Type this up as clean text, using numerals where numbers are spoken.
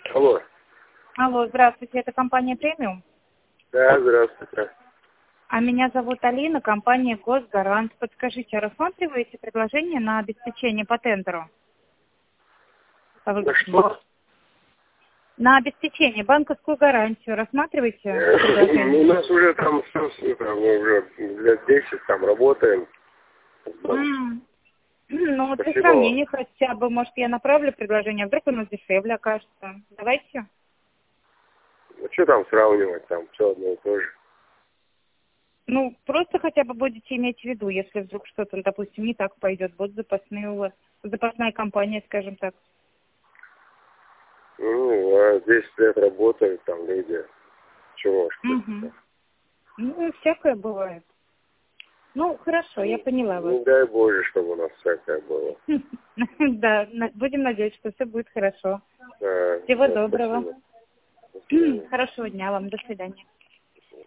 Алло. Алло, здравствуйте, это компания «Премиум». Да, здравствуйте. А меня зовут Алина, компания «Госгарант». Подскажите, а рассматриваете предложение на обеспечение по тендеру? На что? На обеспечение, банковскую гарантию. Рассматриваете предложение? У нас уже там все, мы уже лет 10 там работаем. Ну, вот для Спасибо сравнения хотя бы, может, я направлю предложение, вдруг оно дешевле окажется. Давайте. Ну, что там сравнивать, там все одно и то же. Ну, просто хотя бы будете иметь в виду, если вдруг что-то, допустим, не так пойдет. Вот запасные у вас, запасная компания, скажем так. Ну, а 10 лет работают там люди. Чего ж Угу. Ну, всякое бывает. Ну, хорошо, я поняла вас. Не дай Боже, чтобы у нас всякое было. Да, будем надеяться, что все будет хорошо. Да, Всего да, доброго. спасибо. До свидания. Хорошего дня вам. До свидания.